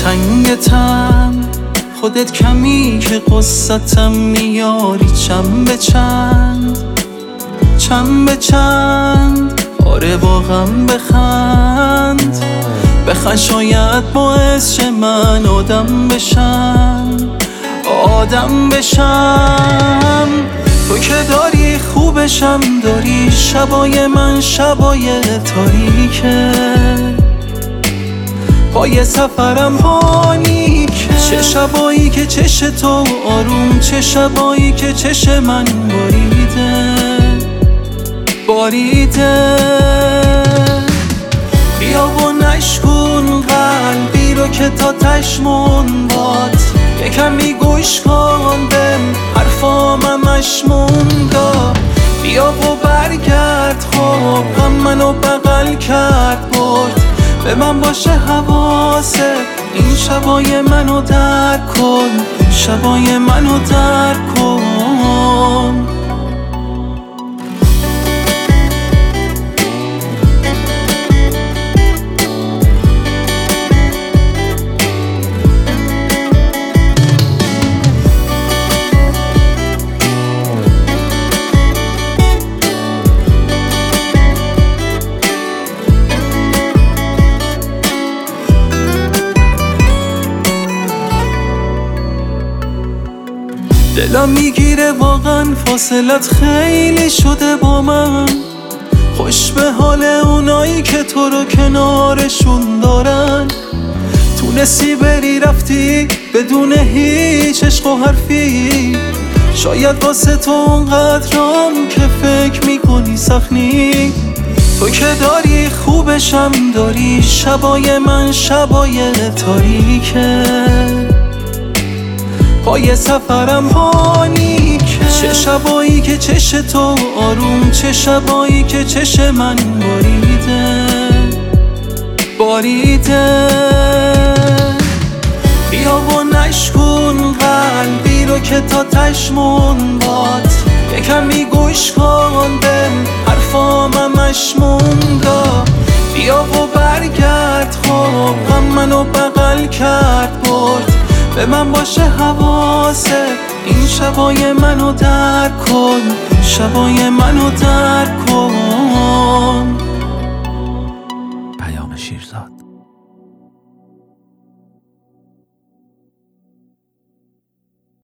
تنگ تن خودت کمی که قصتم میاری چند به چند، چند به چند. آره با غم بخند، بخند شاید باعث شه من آدم بشم، آدم بشم. تو که داری خوبشم داری، شبای من شبای تاریکه، پای سفرم پانیکه. چه شبایی که چش تو آروم، چه شبایی که چش من باریده، باریده. بیا و نشکن قلبی رو که تا تشمون باد، یکمی گوش کن به حرفام مشموندا. بیا و برگرد خواب غم منو بغل کرد برد، به من باشه حواسه این شبای منو درک کن، شبای منو درک کن. دلم میگیره واقعا فاصلت خیلی شده با من، خوش به حال اونایی که تو رو کنارشون دارن. تونستی بری رفتی بدون هیچ عشق و حرفی، شاید واسه تو اونقدرام که فکر میکنی سخنی. تو که داری خوبشم داری، شبای من شبای تاریکه، پای سفرم پانیکه. چه شبایی که چش تو آروم، چه شبایی که چش من باریده، باریده. بیا و نشکن قلبی رو که تا تشمون باد، یکمی گوش کن به حرفام مشموندا. بیا و برگرد خواب غم منو بغل کرد برد، به من باشه حواسه این شبای منو درک کن، شبای منو درک کن. پیام شیرزاد.